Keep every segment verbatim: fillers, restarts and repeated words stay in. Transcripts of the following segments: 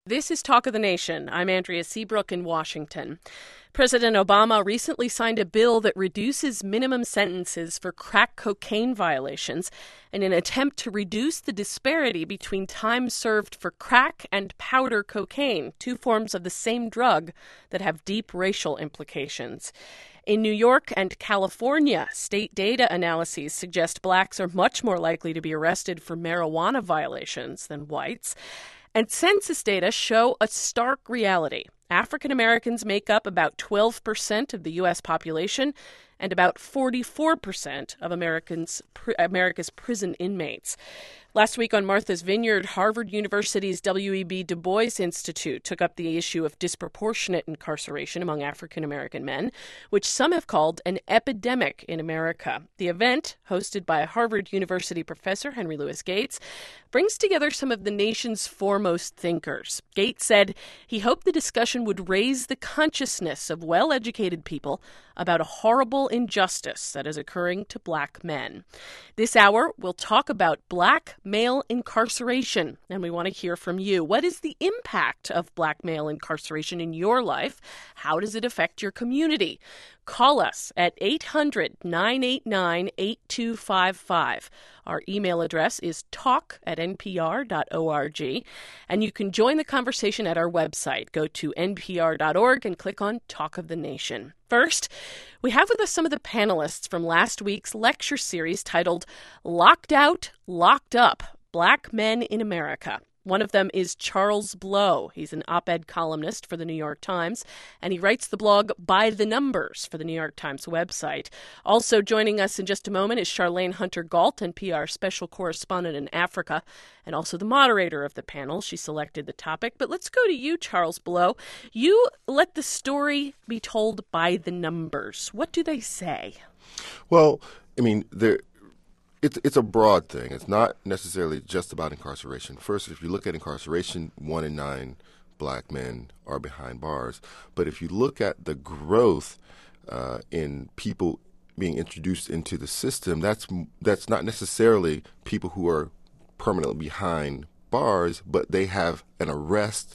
This is Talk of the Nation. I'm Andrea Seabrook in Washington. President Obama recently signed a bill that reduces minimum sentences for crack cocaine violations in an attempt to reduce the disparity between time served for crack and powder cocaine, two forms of the same drug that have deep racial implications. In New York and California, state data analyses suggest blacks are much more likely to be arrested for marijuana violations than whites. And census data show a stark reality. African Americans make up about twelve percent of the U S population and about forty-four percent of Americans, pr- America's prison inmates. Last week on Martha's Vineyard, Harvard University's W E B Du Bois Institute took up the issue of disproportionate incarceration among African American men, which some have called an epidemic in America. The event, hosted by Harvard University professor Henry Louis Gates, brings together some of the nation's foremost thinkers. Gates said he hoped the discussion would raise the consciousness of well-educated people about a horrible injustice that is occurring to black men. This hour, we'll talk about black male incarceration, and we want to hear from you. What is the impact of black male incarceration in your life? How does it affect your community? Call us at eight hundred, nine eight nine, eight two five five. Our email address is talk at n p r dot org, and you can join the conversation at our website. Go to n p r dot org and click on Talk of the Nation. First, we have with us some of the panelists from last week's lecture series titled Locked Out, Locked Up, Black Men in America. One of them is Charles Blow. He's an op-ed columnist for the New York Times, and he writes the blog By the Numbers for the New York Times website. Also joining us in just a moment is Charlayne Hunter-Gault, N P R special correspondent in Africa, and also the moderator of the panel. She selected the topic. But let's go to you, Charles Blow. You let the story be told by the numbers. What do they say? Well, I mean, there... It's it's a broad thing. It's not necessarily just about incarceration. First, if you look at incarceration, one in nine black men are behind bars. But if you look at the growth uh, in people being introduced into the system, that's that's not necessarily people who are permanently behind bars, but they have an arrest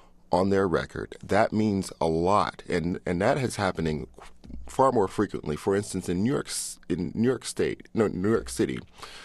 on their record. That means a lot, and and that is happening far more frequently. For instance, in New York, in New York State, no, New York City,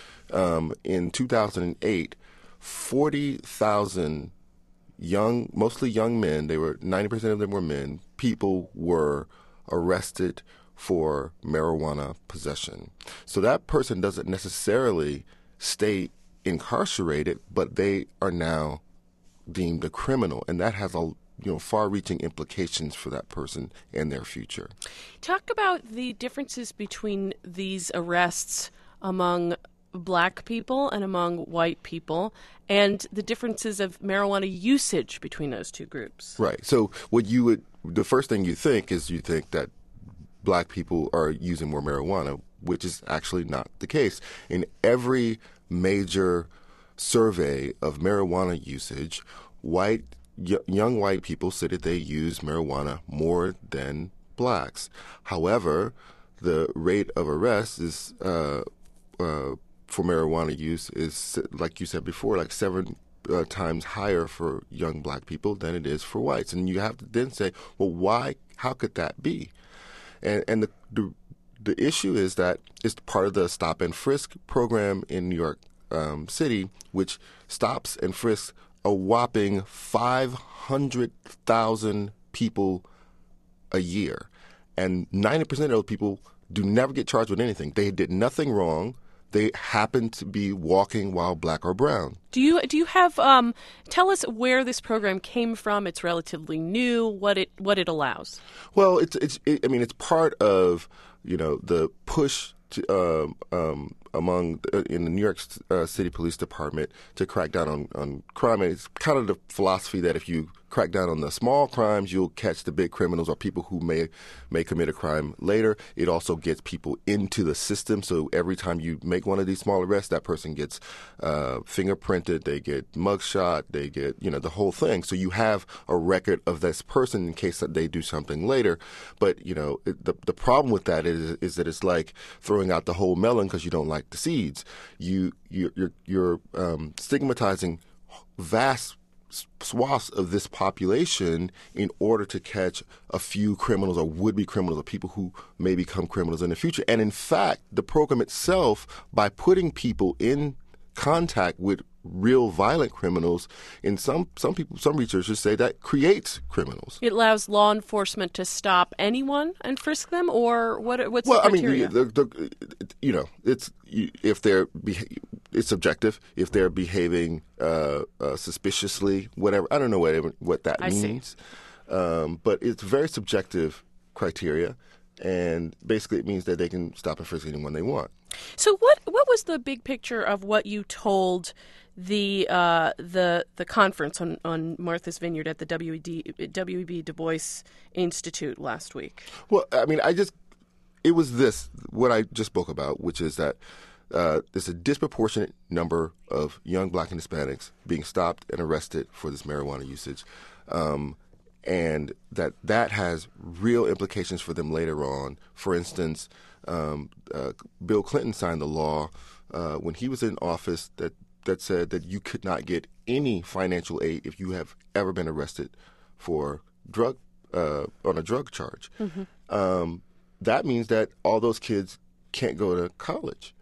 um, in two thousand eight, forty thousand young, mostly young men, they were ninety percent of them were men, people were arrested for marijuana possession. So that person doesn't necessarily stay incarcerated, but they are now deemed a criminal, and that has a you know, far-reaching implications for that person and their future. Talk about the differences between these arrests among black people and among white people, and the differences of marijuana usage between those two groups. Right. So what you would, the first thing you think is you think that black people are using more marijuana, which is actually not the case. In every major survey of marijuana usage, white y- young white people say that they use marijuana more than blacks. However, the rate of arrest is uh, uh, for marijuana use is, like you said before, like seven uh, times higher for young black people than it is for whites. And you have to then say, well, why? How could that be? And and the the, the issue is that it's part of the stop and frisk program in New York Um, city, which stops and frisks a whopping five hundred thousand people a year. And ninety percent of those people do never get charged with anything. They did nothing wrong. They happen to be walking while black or brown. Do you do you have um, tell us where this program came from? It's relatively new. What it what it allows? Well, it's it's it, I mean it's part of you know the push to, um, um, among uh, in the New York uh, City Police Department to crack down on, on crime. And it's kind of the philosophy that if you crack down on the small crimes, you'll catch the big criminals or people who may may commit a crime later. It also gets people into the system. So every time you make one of these small arrests, that person gets uh, fingerprinted, they get mugshot, they get, you know, the whole thing. So you have a record of this person in case that they do something later. But, you know, it, the the problem with that is is that it's like throwing out the whole melon because you don't like the seeds. You, you you're you're um, stigmatizing vast swaths of this population in order to catch a few criminals or would-be criminals or people who may become criminals in the future. And in fact, the program itself, by putting people in contact with real violent criminals, in some some people, some researchers say that creates criminals. It allows law enforcement to stop anyone and frisk them, or what? What's well, the criteria? I mean, the, the, you know, it's if they're it's subjective. If they're behaving uh, uh, suspiciously, whatever. I don't know what what that I means, um, but it's very subjective criteria, and basically it means that they can stop and frisk anyone they want. So what what was the big picture of what you told the uh, the the conference on, on Martha's Vineyard at the W E B Du Bois Institute last week? Well, I mean, I just it was this what I just spoke about, which is that uh, there's a disproportionate number of young Black and Hispanics being stopped and arrested for this marijuana usage, um, and that that has real implications for them later on. For instance, um, uh, Bill Clinton signed the law uh, when he was in office that. that said that you could not get any financial aid if you have ever been arrested for drug uh, on a drug charge. Mm-hmm. Um, that means that all those kids can't go to college.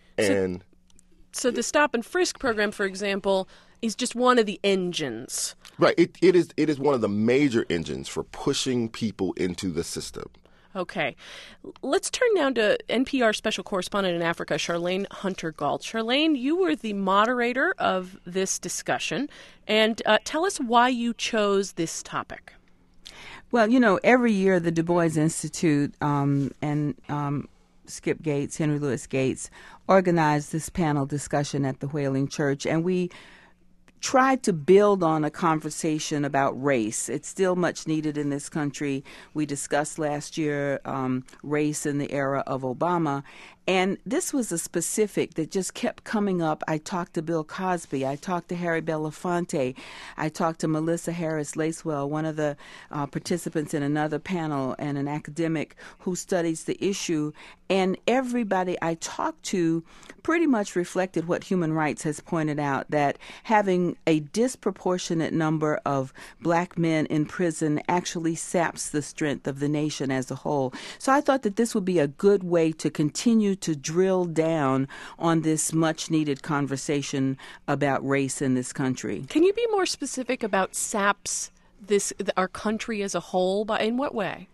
And so, so the stop and frisk program, for example, is just one of the engines. Right. It, it is. It is one of the major engines for pushing people into the system. Okay. Let's turn now to N P R special correspondent in Africa, Charlayne Hunter-Gault. Charlayne, you were the moderator of this discussion, and uh, tell us why you chose this topic. Well, you know, every year the Du Bois Institute um, and um, Skip Gates, Henry Louis Gates, organize this panel discussion at the Wailing Church, and we tried to build on a conversation about race. It's still much needed in this country. We discussed last year um, race in the era of Obama, and this was a specific that just kept coming up. I talked to Bill Cosby. I talked to Harry Belafonte. I talked to Melissa Harris Lacewell, one of the uh, participants in another panel and an academic who studies the issue. And everybody I talked to pretty much reflected what Human Rights has pointed out, that having a disproportionate number of Black men in prison actually saps the strength of the nation as a whole. So I thought that this would be a good way to continue to drill down on this much-needed conversation about race in this country. Can you be more specific about saps this our country as a whole? By in what way?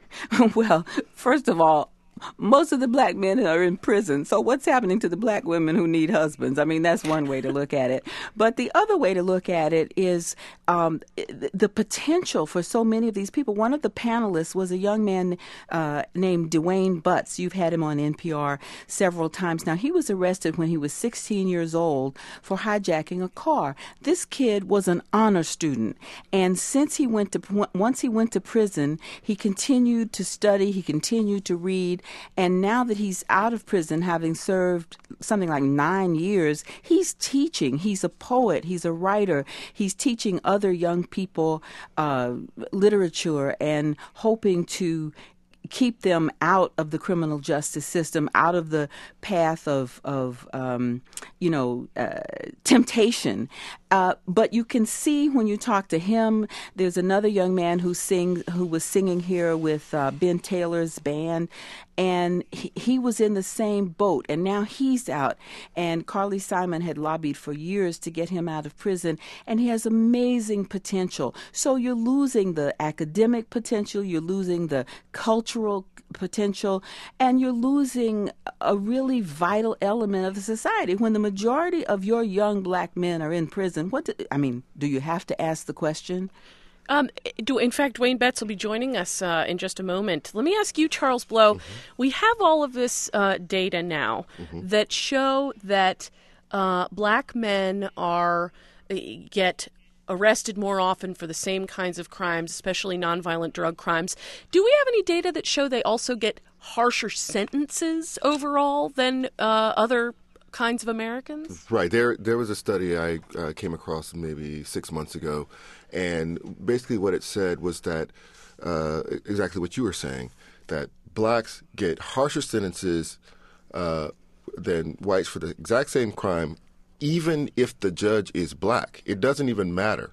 Well, first of all, most of the Black men are in prison. So what's happening to the Black women who need husbands? I mean, that's one way to look at it. But the other way to look at it is um, the potential for so many of these people. One of the panelists was a young man uh, named Dwayne Butts. You've had him on N P R several times. Now, he was arrested when he was sixteen years old for hijacking a car. This kid was an honor student. And since he went to, once he went to prison, he continued to study, he continued to read. And now that he's out of prison, having served something like nine years, he's teaching. He's a poet. He's a writer. He's teaching other young people uh, literature and hoping to keep them out of the criminal justice system, out of the path of, of um, you know, uh, temptation. Uh, but you can see when you talk to him, there's another young man who sings, who was singing here with uh, Ben Taylor's band, and he, he was in the same boat, and now he's out. And Carly Simon had lobbied for years to get him out of prison, and he has amazing potential. So you're losing the academic potential, you're losing the cultural potential, and you're losing a really vital element of the society. When the majority of your young Black men are in prison, what do, I mean, do you have to ask the question? Um, do, in fact, Dwayne Betts will be joining us uh, in just a moment. Let me ask you, Charles Blow. Mm-hmm. We have all of this uh, data now mm-hmm. that show that uh, Black men are uh, get arrested more often for the same kinds of crimes, especially nonviolent drug crimes. Do we have any data that show they also get harsher sentences overall than uh, other kinds of Americans? Right. There there was a study I uh, came across maybe six months ago, and basically what it said was that uh, exactly what you were saying, that Blacks get harsher sentences uh, than whites for the exact same crime, even if the judge is Black. It doesn't even matter.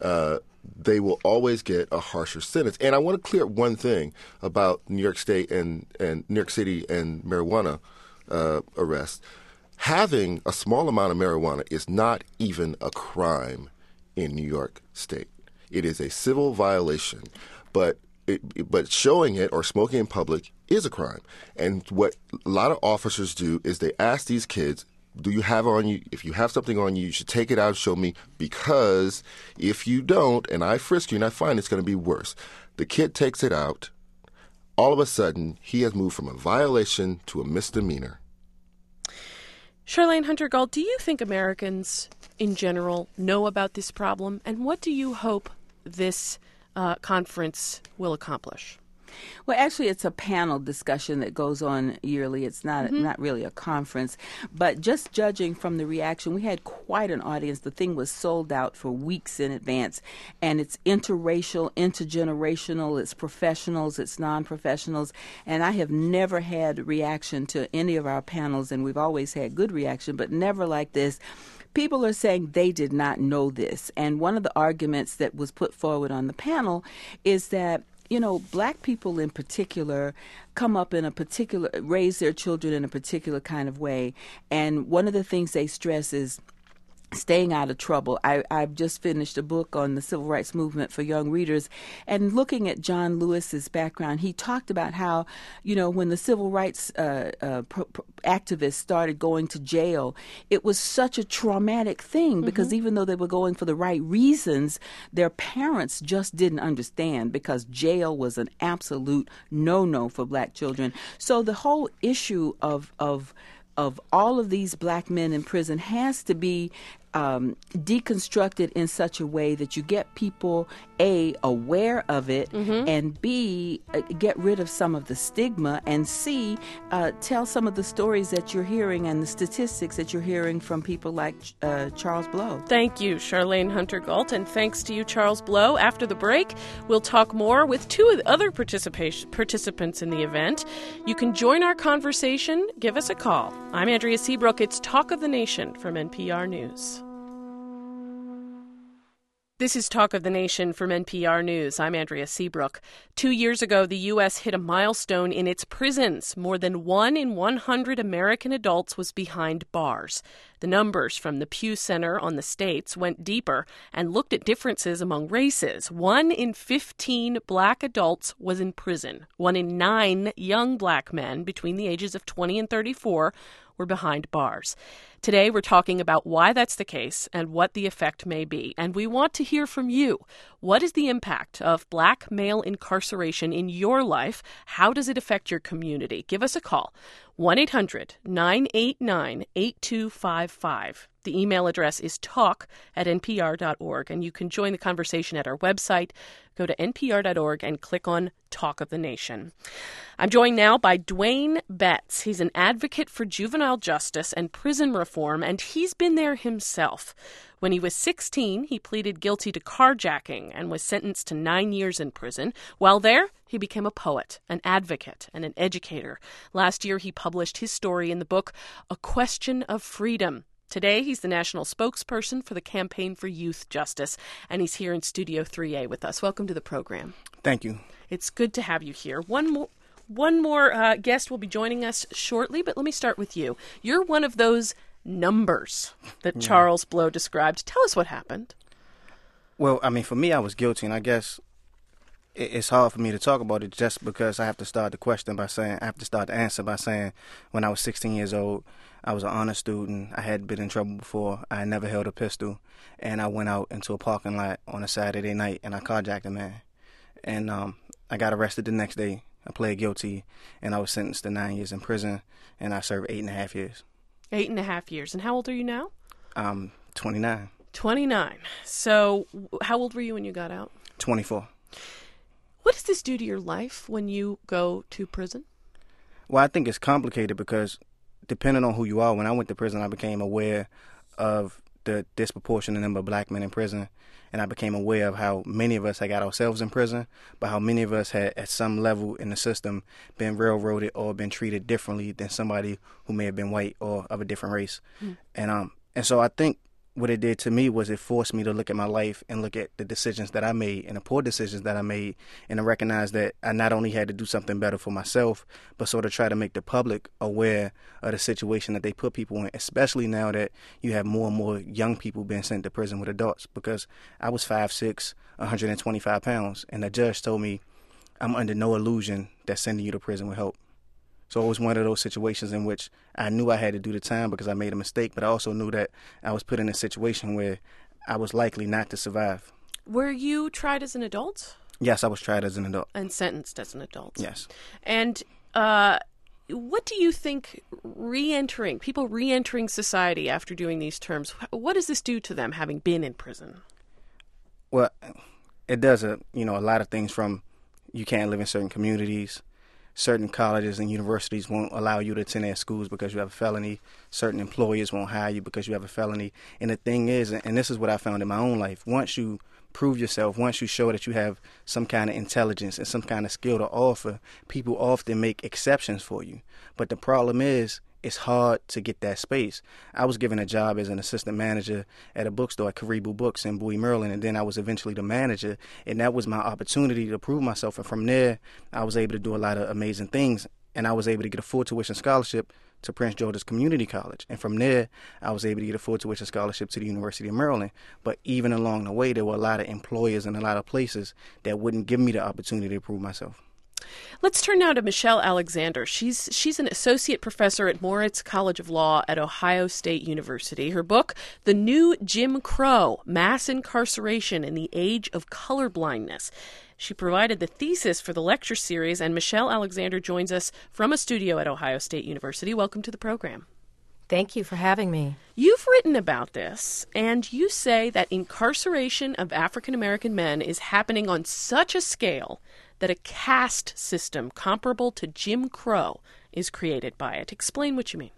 uh, they will always get a harsher sentence. And I want to clear up one thing about New York State and, and New York City and marijuana uh, arrests. Having a small amount of marijuana is not even a crime in New York State. It is a civil violation, but it, but showing it or smoking in public is a crime. And what a lot of officers do is they ask these kids, do you have on you? If you have something on you, you should take it out and show me, because if you don't and I frisk you and I find it's going to be worse. The kid takes it out. All of a sudden, he has moved from a violation to a misdemeanor. Charlayne Hunter-Gault, do you think Americans in general know about this problem? And what do you hope this uh, conference will accomplish? Well, actually, it's a panel discussion that goes on yearly. It's not mm-hmm. not really a conference. But just judging from the reaction, we had quite an audience. The thing was sold out for weeks in advance. And it's interracial, intergenerational, it's professionals, it's non-professionals. And I have never had reaction to any of our panels, and we've always had good reaction, but never like this. People are saying they did not know this. And one of the arguments that was put forward on the panel is that, you know, black people in particular come up in a particular, raise their children in a particular kind of way. And one of the things they stress is staying out of trouble. I, I've just finished a book on the civil rights movement for young readers, and looking at John Lewis's background, he talked about how, you know, when the civil rights uh, uh, pro- pro- activists started going to jail, it was such a traumatic thing because mm-hmm. even though they were going for the right reasons, their parents just didn't understand because jail was an absolute no-no for black children. So the whole issue of of of all of these black men in prison has to be um, deconstructed in such a way that you get people, A, aware of it, mm-hmm. and B, uh, get rid of some of the stigma, and C, uh, tell some of the stories that you're hearing and the statistics that you're hearing from people like uh, Charles Blow. Thank you, Charlayne Hunter-Gault, and thanks to you, Charles Blow. After the break, we'll talk more with two of the other participation, participants in the event. You can join our conversation. Give us a call. I'm Andrea Seabrook. It's Talk of the Nation from N P R News. This is Talk of the Nation from N P R News. I'm Andrea Seabrook. Two years ago, the U S hit a milestone in its prisons. More than one in one hundred American adults was behind bars. The numbers from the Pew Center on the states went deeper and looked at differences among races. One in fifteen black adults was in prison. One in nine young black men between the ages of twenty and thirty-four were behind bars. Today, we're talking about why that's the case and what the effect may be. And we want to hear from you. What is the impact of black male incarceration in your life? How does it affect your community? Give us a call. one eight hundred nine eight nine eight two five five. The email address is talk at n p r dot org, and you can join the conversation at our website. Go to n p r dot org and click on Talk of the Nation. I'm joined now by Dwayne Betts. He's an advocate for juvenile justice and prison reform, and he's been there himself. When he was sixteen, he pleaded guilty to carjacking and was sentenced to nine years in prison. While there, he became a poet, an advocate, and an educator. Last year, he published his story in the book, A Question of Freedom. Today, he's the national spokesperson for the Campaign for Youth Justice, and he's here in Studio three A with us. Welcome to the program. Thank you. It's good to have you here. One more, one more uh, guest will be joining us shortly, but let me start with you. You're one of those numbers that yeah. Charles Blow described. Tell us what happened. Well, I mean, for me, I was guilty, and I guess it's hard for me to talk about it just because I have to start the question by saying, I have to start the answer by saying, when I was sixteen years old, I was an honor student. I hadn't been in trouble before. I had never held a pistol. And I went out into a parking lot on a Saturday night, and I carjacked a man. And um, I got arrested the next day. I pled guilty, and I was sentenced to nine years in prison, and I served eight and a half years. Eight and a half years. And how old are you now? Um, twenty-nine. twenty-nine. So how old were you when you got out? twenty-four. What does this do to your life when you go to prison? Well, I think it's complicated because depending on who you are, when I went to prison, I became aware of the disproportionate number of black men in prison, and I became aware of how many of us had got ourselves in prison, but how many of us had, at some level in the system, been railroaded or been treated differently than somebody who may have been white or of a different race. Mm. And um, and so I think what it did to me was it forced me to look at my life and look at the decisions that I made and the poor decisions that I made, and to recognize that I not only had to do something better for myself, but sort of try to make the public aware of the situation that they put people in, especially now that you have more and more young people being sent to prison with adults. Because I was five six, one hundred twenty-five pounds, and the judge told me, I'm under no illusion that sending you to prison would help. So it was one of those situations in which I knew I had to do the time because I made a mistake, but I also knew that I was put in a situation where I was likely not to survive. Were you tried as an adult? Yes, I was tried as an adult. And sentenced as an adult? Yes. And uh, what do you think re-entering, people re-entering society after doing these terms, what does this do to them having been in prison? Well, it does a, you know, a lot of things, from you can't live in certain communities. Certain colleges and universities won't allow you to attend their schools because you have a felony. Certain employers won't hire you because you have a felony. And the thing is, and this is what I found in my own life, once you prove yourself, once you show that you have some kind of intelligence and some kind of skill to offer, people often make exceptions for you. But the problem is, it's hard to get that space. I was given a job as an assistant manager at a bookstore at Caribou Books in Bowie, Maryland, and then I was eventually the manager, and that was my opportunity to prove myself. And from there, I was able to do a lot of amazing things, and I was able to get a full tuition scholarship to Prince George's Community College. And from there, I was able to get a full tuition scholarship to the University of Maryland. But even along the way, there were a lot of employers and a lot of places that wouldn't give me the opportunity to prove myself. Let's turn now to Michelle Alexander. She's she's an associate professor at Moritz College of Law at Ohio State University. Her book, The New Jim Crow, Mass Incarceration in the Age of Colorblindness. She provided the thesis for the lecture series, and Michelle Alexander joins us from a studio at Ohio State University. Welcome to the program. Thank you for having me. You've written about this, and you say that incarceration of African American men is happening on such a scale that a caste system comparable to Jim Crow is created by it. Explain what you mean.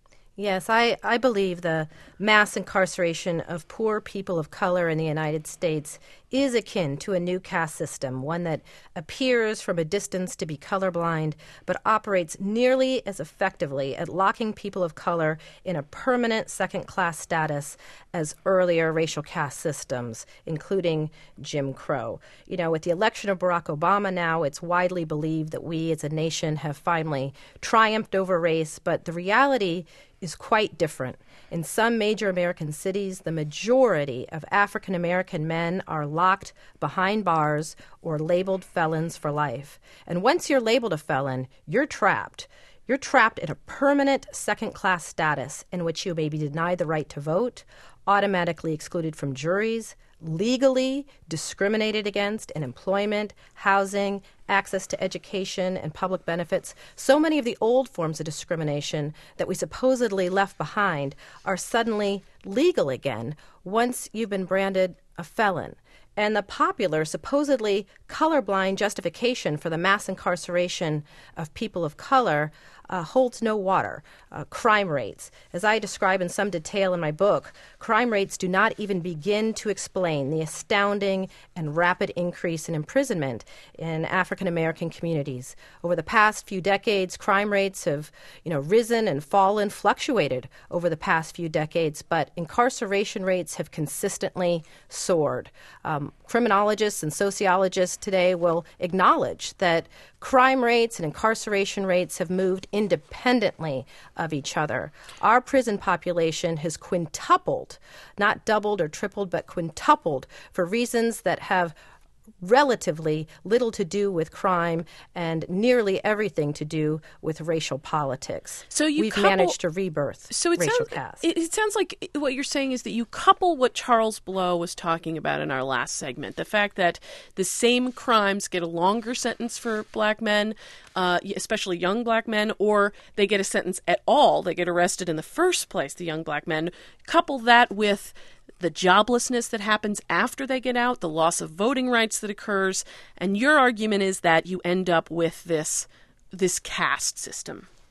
Yes, I, I believe the mass incarceration of poor people of color in the United States is akin to a new caste system, one that appears from a distance to be colorblind, but operates nearly as effectively at locking people of color in a permanent second-class status as earlier racial caste systems, including Jim Crow. You know, with the election of Barack Obama now, it's widely believed that we as a nation have finally triumphed over race, but the reality is quite different. In some major American cities, the majority of African American men are locked behind bars or labeled felons for life. And once you're labeled a felon, you're trapped. You're trapped in a permanent second-class status in which you may be denied the right to vote, automatically excluded from juries, legally discriminated against in employment, housing, access to education, and public benefits. So many of the old forms of discrimination that we supposedly left behind are suddenly legal again once you've been branded a felon. And the popular, supposedly colorblind justification for the mass incarceration of people of color uh, holds no water. Uh, crime rates. As I describe in some detail in my book, crime rates do not even begin to explain the astounding and rapid increase in imprisonment in African American communities. Over the past few decades, crime rates have, you know, risen and fallen, fluctuated over the past few decades, but incarceration rates have consistently soared. Um, criminologists and sociologists today will acknowledge that crime rates and incarceration rates have moved independently of each other. Our prison population has quintupled, not doubled or tripled, but quintupled for reasons that have relatively little to do with crime and nearly everything to do with racial politics. So you We've couple, managed to rebirth so it racial sounds, caste. It, it sounds like what you're saying is that you couple what Charles Blow was talking about in our last segment, the fact that the same crimes get a longer sentence for black men, uh, especially young black men, or they get a sentence at all. They get arrested in the first place, the young black men. Couple that with the joblessness that happens after they get out, the loss of voting rights that occurs, and your argument is that you end up with this this caste system.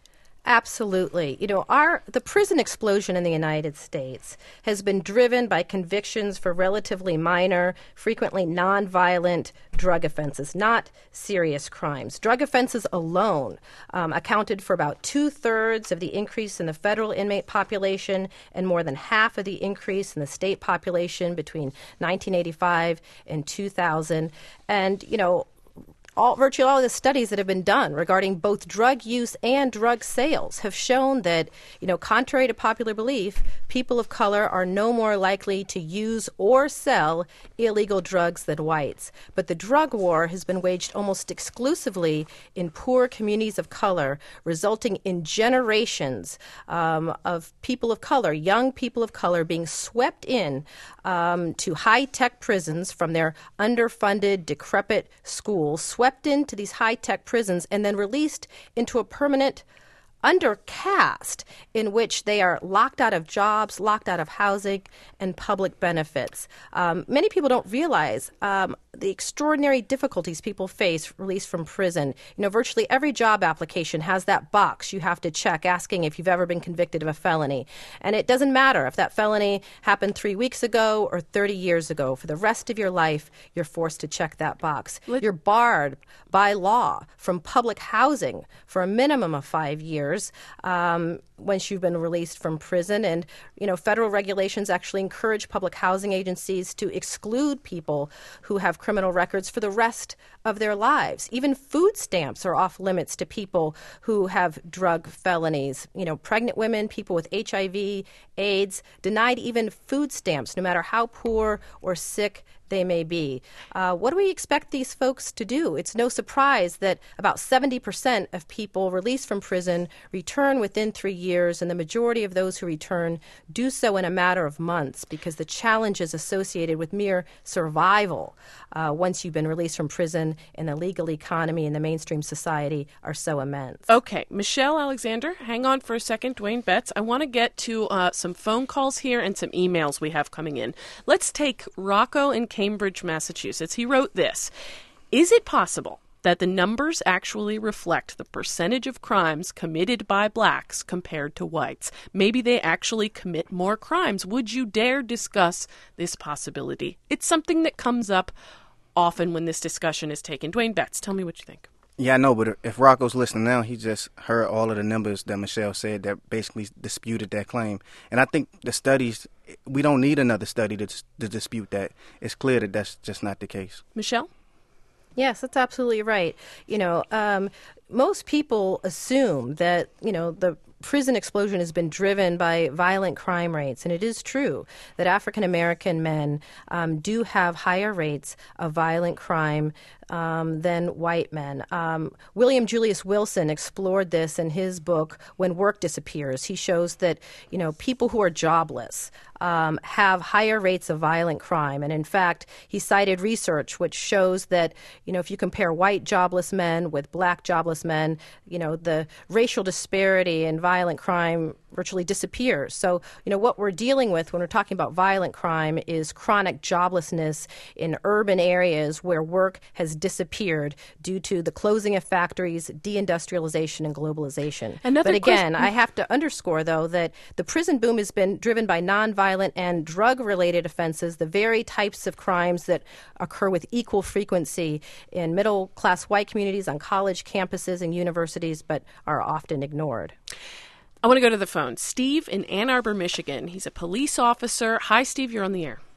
Absolutely. You know, our the prison explosion in the United States has been driven by convictions for relatively minor, frequently nonviolent drug offenses, not serious crimes. Drug offenses alone um, accounted for about two-thirds of the increase in the federal inmate population and more than half of the increase in the state population between nineteen eighty-five and two thousand. And, you know, All, virtually all of the studies that have been done regarding both drug use and drug sales have shown that, you know, contrary to popular belief, people of color are no more likely to use or sell illegal drugs than whites. But the drug war has been waged almost exclusively in poor communities of color, resulting in generations um, of people of color, young people of color, being swept in um, to high-tech prisons from their underfunded, decrepit schools, swept into these high-tech prisons and then released into a permanent undercast in which they are locked out of jobs, locked out of housing, and public benefits. Um, many people don't realize um, the extraordinary difficulties people face released from prison. You know, virtually every job application has that box you have to check asking if you've ever been convicted of a felony. And it doesn't matter if that felony happened three weeks ago or thirty years ago. For the rest of your life, you're forced to check that box. Let- you're barred by law from public housing for a minimum of five years. Um, once you've been released from prison. And, you know, federal regulations actually encourage public housing agencies to exclude people who have criminal records for the rest of their lives. Even food stamps are off limits to people who have drug felonies. You know, pregnant women, people with H I V, AIDS, denied even food stamps, no matter how poor or sick they may be. Uh, what do we expect these folks to do? It's no surprise that about seventy percent of people released from prison return within three years, and the majority of those who return do so in a matter of months because the challenges associated with mere survival uh, once you've been released from prison in the legal economy and the mainstream society are so immense. Okay, Michelle Alexander, hang on for a second. Dwayne Betts, I want to get to uh, some phone calls here and some emails we have coming in. Let's take Rocco in Cambridge, Massachusetts. He wrote this: is it possible that the numbers actually reflect the percentage of crimes committed by blacks compared to whites? Maybe they actually commit more crimes. Would you dare discuss this possibility? It's something that comes up often when this discussion is taken. Dwayne Betts, tell me what you think. Yeah, I know, but if Rocco's listening now, he just heard all of the numbers that Michelle said that basically disputed that claim. And I think the studies, we don't need another study to, to dispute that. It's clear that that's just not the case. Michelle? Yes, that's absolutely right. You know, um, most people assume that, you know, the prison explosion has been driven by violent crime rates, and it is true that African American men um, do have higher rates of violent crime um, than white men. Um, William Julius Wilson explored this in his book When Work Disappears. He shows that, you know, people who are jobless um, have higher rates of violent crime, and in fact, he cited research which shows that, you know, if you compare white jobless men with black jobless men, you know, the racial disparity in violent crime virtually disappears. So, you know, what we're dealing with when we're talking about violent crime is chronic joblessness in urban areas where work has disappeared due to the closing of factories, deindustrialization, and globalization. Another but again, question- I have to underscore, though, that the prison boom has been driven by nonviolent and drug-related offenses, the very types of crimes that occur with equal frequency in middle-class white communities, on college campuses and universities, but are often ignored. I want to go to the phone. Steve in Ann Arbor, Michigan. He's a police officer. Hi, Steve. You're on the air.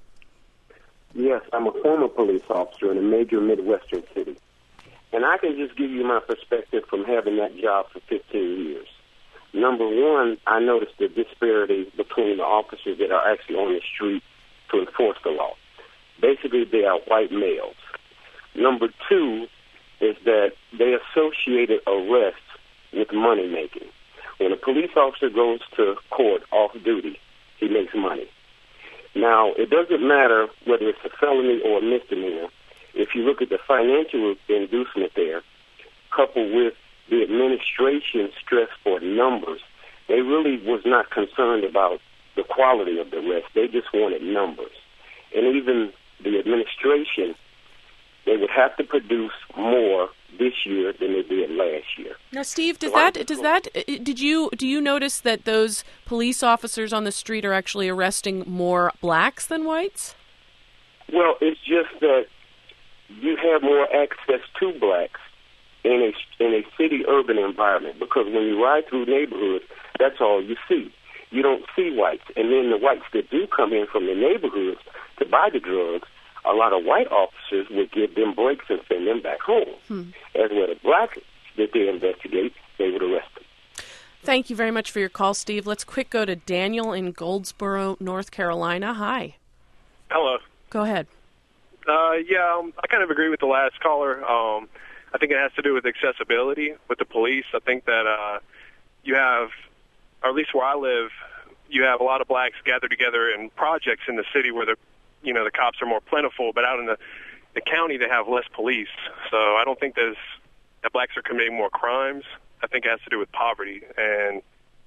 Yes, I'm a former police officer in a major Midwestern city. And I can just give you my perspective from having that job for fifteen years. Number one, I noticed the disparity between the officers that are actually on the street to enforce the law. Basically, they are white males. Number two is that they associated arrests with money making. When a police officer goes to court off duty, he makes money. Now, it doesn't matter whether it's a felony or a misdemeanor. If you look at the financial inducement there, coupled with the administration's stress for numbers, they really was not concerned about the quality of the arrest. They just wanted numbers. And even the administration, they would have to produce more this year than they did last year. Now, Steve, does So I- that does that did you do you notice that those police officers on the street are actually arresting more blacks than whites? Well, it's just that you have more access to blacks in a in a city urban environment, because when you ride through neighborhoods, that's all you see. You don't see whites, and then the whites that do come in from the neighborhoods to buy the drugs, a lot of white officers would give them breaks and send them back home. Hmm. As well, the blacks that they investigate, they would arrest them. Thank you very much for your call, Steve. Let's quick go to Daniel in Goldsboro, North Carolina. Hi. Hello. Go ahead. Uh, yeah, um, I kind of agree with the last caller. Um, I think it has to do with accessibility with the police. I think that uh, you have, or at least where I live, you have a lot of blacks gathered together in projects in the city where the, you know, the cops are more plentiful, but out in the, the county they have less police. So I don't think there's, that blacks are committing more crimes. I think it has to do with poverty, and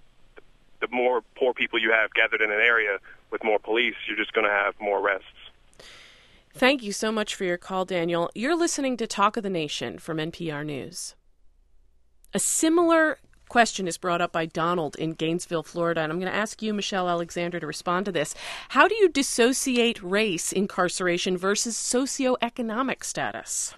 the more poor people you have gathered in an area with more police, you're just going to have more arrests. Thank you so much for your call, Daniel. You're listening to Talk of the Nation from N P R News. A similar question is brought up by Donald in Gainesville, Florida, and I'm going to ask you, Michelle Alexander, to respond to this. How do you dissociate race incarceration versus socioeconomic status?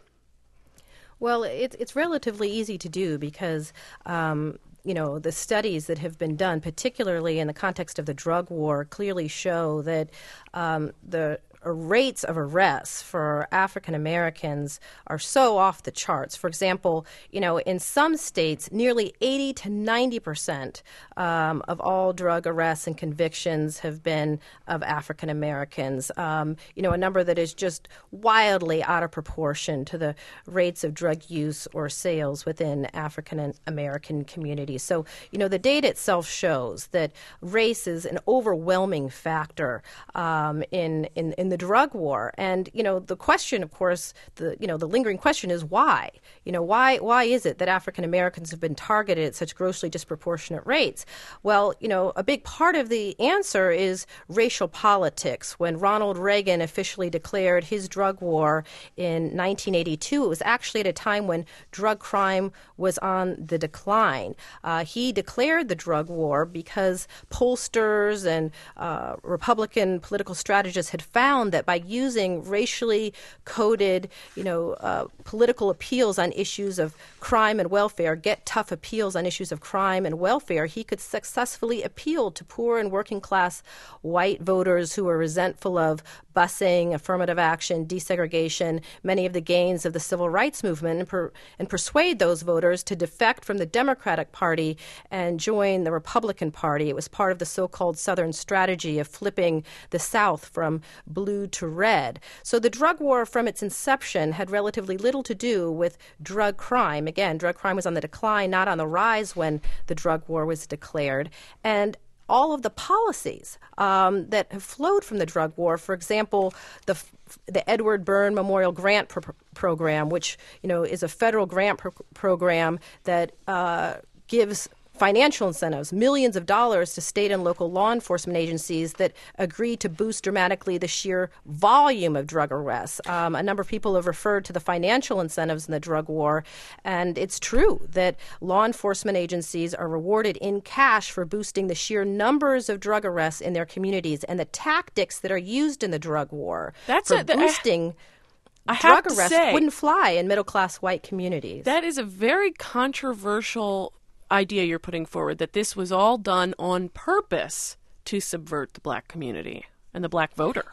Well, it's it's relatively easy to do because um, you know, the studies that have been done, particularly in the context of the drug war, clearly show that um, the rates of arrests for African Americans are so off the charts. For example, you know, in some states, nearly eighty to ninety percent um, of all drug arrests and convictions have been of African Americans. Um, you know, a number that is just wildly out of proportion to the rates of drug use or sales within African American communities. So, you know, the data itself shows that race is an overwhelming factor um, in, in, in the drug war. And, you know, the question, of course, the, you know, the lingering question is why? You know, why, why is it that African Americans have been targeted at such grossly disproportionate rates? Well, you know, a big part of the answer is racial politics. When Ronald Reagan officially declared his drug war in nineteen eighty-two, it was actually at a time when drug crime was on the decline. Uh, he declared the drug war because pollsters and uh, Republican political strategists had found that by using racially coded, you know, uh, political appeals on issues of crime and welfare, get tough appeals on issues of crime and welfare, he could successfully appeal to poor and working class white voters who were resentful of busing, affirmative action, desegregation, many of the gains of the civil rights movement, and, per, and persuade those voters to defect from the Democratic Party and join the Republican Party. It was part of the so-called Southern strategy of flipping the South from blue to red. So the drug war from its inception had relatively little to do with drug crime. Again, drug crime was on the decline, not on the rise when the drug war was declared. And all of the policies um, that have flowed from the drug war, for example, the the Edward Byrne Memorial Grant pro- Program, which, you know, is a federal grant pro- program that uh, gives financial incentives, millions of dollars to state and local law enforcement agencies that agree to boost dramatically the sheer volume of drug arrests. Um, a number of people have referred to the financial incentives in the drug war, and it's true that law enforcement agencies are rewarded in cash for boosting the sheer numbers of drug arrests in their communities, and the tactics that are used in the drug war That's for a, the, boosting I, I drug have arrests to say, wouldn't fly in middle-class white communities. That is a very controversial idea you're putting forward, that this was all done on purpose to subvert the black community and the black voter.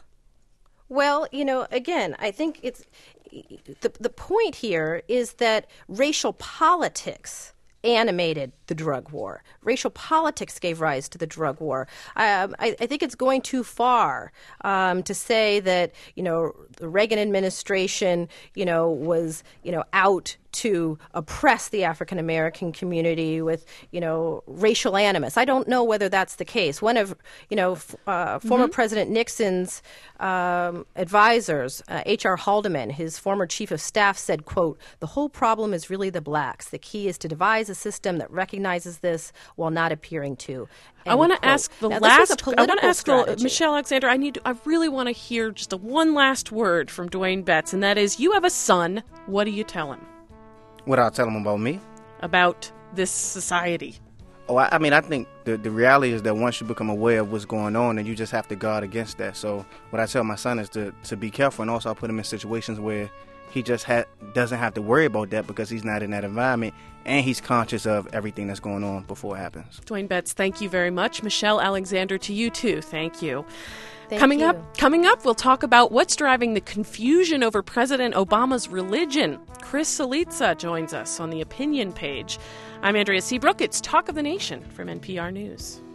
Well, you know, again, I think it's the the point here is that racial politics animated the drug war. Racial politics gave rise to the drug war. Um, I, I think it's going too far um, to say that, you know, the Reagan administration, you know, was, you know, out to oppress the African American community with, you know, racial animus. I don't know whether that's the case. One of, you know, f- uh, former mm-hmm. President Nixon's um, advisors, uh, H R Haldeman, his former chief of staff, said, quote, "The whole problem is really the blacks. The key is to devise a system that recognizes this while not appearing to." I want to ask the now, last. I want to ask the, Michelle Alexander. I need. To, I really want to hear just a one last word from Dwayne Betts, and that is: you have a son. What do you tell him? What I'll tell them about me? About this society? Oh, I, I mean, I think the, the reality is that once you become aware of what's going on, then you just have to guard against that. So what I tell my son is to, to be careful, and also I put him in situations where he just ha- doesn't have to worry about that because he's not in that environment, and he's conscious of everything that's going on before it happens. Dwayne Betts, thank you very much. Michelle Alexander, to you too. Thank you. Thank coming you. up, coming up, we'll talk about what's driving the confusion over President Obama's religion. Chris Celica joins us on the opinion page. I'm Andrea Seabrook. It's Talk of the Nation from N P R News.